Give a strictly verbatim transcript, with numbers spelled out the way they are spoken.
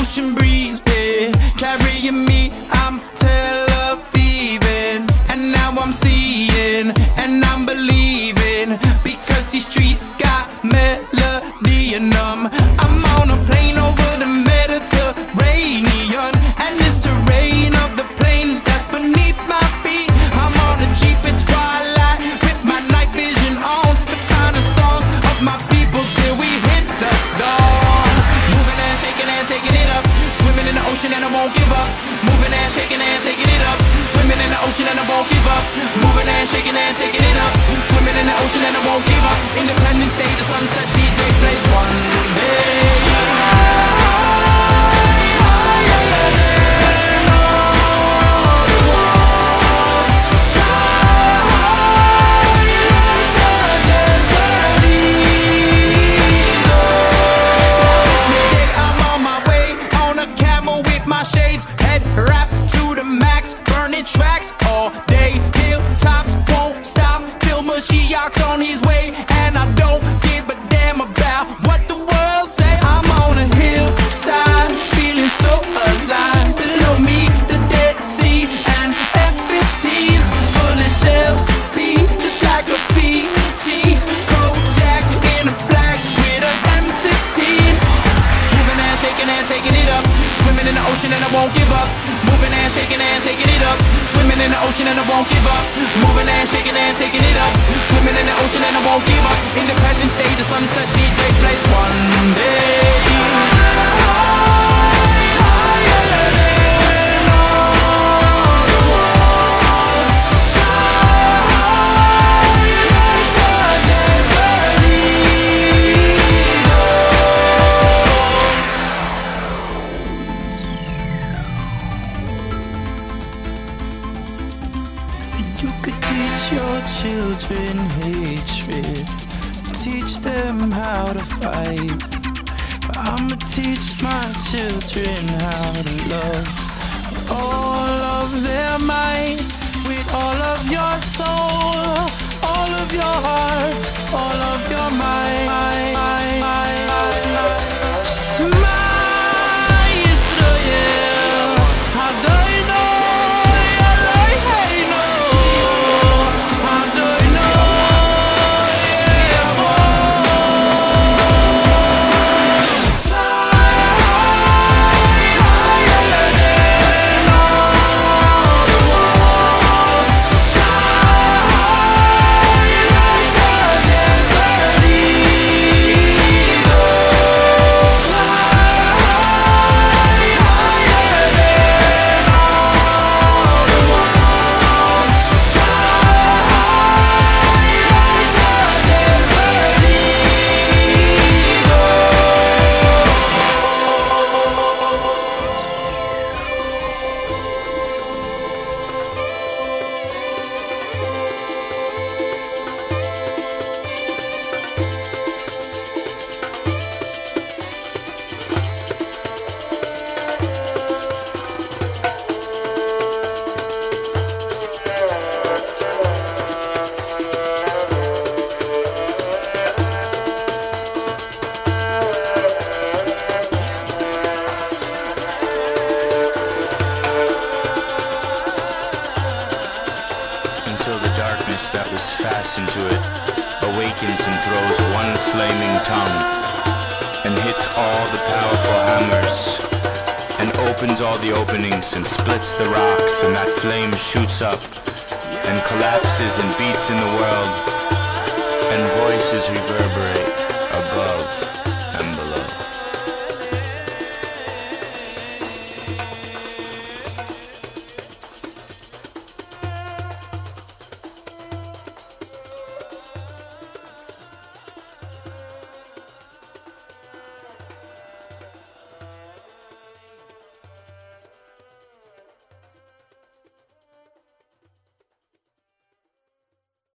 ocean breeze, babe, carrying me, I'm Tel Avivin'. And now I'm seeing, and I'm believing, because these streets got melody in them. I'm on a plane over the Mediterranean, and it's the rain of the plains that's beneath my feet. I'm on a Jeep at twilight with my night vision on, to find a song of my people till we hit the dawn. Moving and shaking and taking it up, swimming in the ocean and I won't give up. Moving and shaking and taking it up, swimming in the ocean and I won't give up. Moving and shaking and taking it up, swimming in the ocean and I won't give up. Independence Day, the sunset D J plays one day. Shades, head wrapped to the max, burning tracks all day. Hilltops won't stop till Mashiach's on his way. And I don't give a damn about what the world say. I'm on a hillside, feeling so alive. Below me, the Dead Sea and F fifteens, full of shells, beat just like a Fiji. Kojak in a black with a M sixteen. Moving and shaking and taking it up, swimming in the ocean and I won't give up. Moving and shaking and taking it up, swimming in the ocean and I won't give up. Moving and shaking and taking it up, swimming in the ocean and I won't give up. Independence Day, the sunset D J plays one day. You could teach your children hatred, teach them how to fight. But I'ma teach my children how to love all of their might, with all of your soul, all of your heart, all of your mind. Smile. That was fastened to it awakens and throws one flaming tongue and hits all the powerful hammers and opens all the openings and splits the rocks, and that flame shoots up and collapses and beats in the world and voices reverberate.